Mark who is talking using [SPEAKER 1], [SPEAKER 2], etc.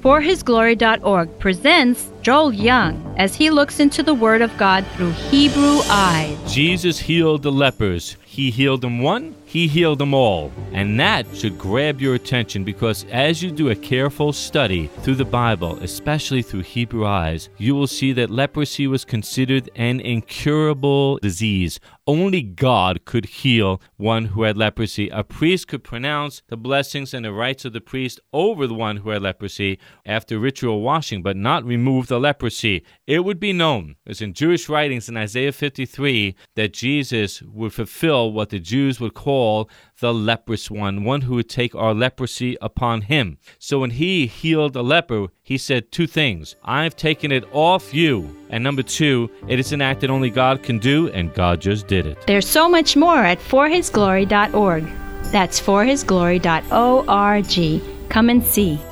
[SPEAKER 1] ForHisGlory.org presents Joel Young as he looks into the Word of God through Hebrew eyes.
[SPEAKER 2] Jesus healed the lepers. He healed them one, he healed them all. And that should grab your attention because as you do a careful study through the Bible, especially through Hebrew eyes, you will see that leprosy was considered an incurable disease. Only God could heal one who had leprosy. A priest could pronounce the blessings and the rites of the priest over the one who had leprosy after ritual washing, but not remove the leprosy. It would be known, as in Jewish writings in Isaiah 53, that Jesus would fulfill what the Jews would call the leprous one who would take our leprosy upon him. So when he healed a leper, he said two things. I've taken it off you. And number two, it is an act that only God can do, and God just did it.
[SPEAKER 1] There's so much more at ForHisGlory.org. That's ForHisGlory.org. Come and see.